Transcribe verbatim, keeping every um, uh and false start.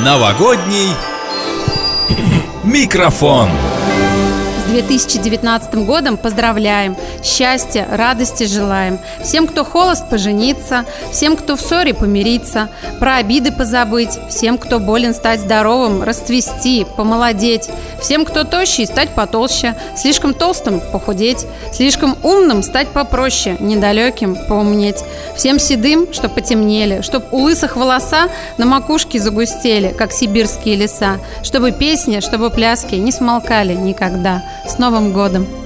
Новогодний микрофон. С две тысячи девятнадцатым годом поздравляем, счастья, радости желаем. Всем, кто холост, пожениться, всем, кто в ссоре, помириться, про обиды позабыть, всем, кто болен, стать здоровым, расцвести, помолодеть, всем, кто тощий, стать потолще, слишком толстым похудеть, слишком умным стать попроще, недалеким поумнеть, всем седым, чтоб потемнели, чтоб у лысых волоса на макушке загустели, как сибирские леса, чтобы песни, чтобы пляски не смолкали никогда. С Новым годом!